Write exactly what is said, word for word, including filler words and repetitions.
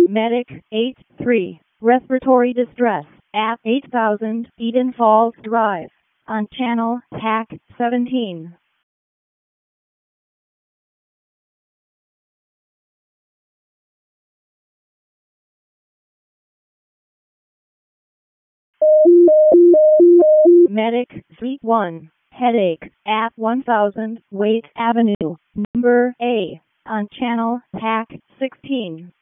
Medic eight three, respiratory distress, at eight thousand Eden Falls Drive, on channel T A C seventeen. Medic Suite one, headache, at one thousand Waite Avenue, number A, on channel T A C sixteen.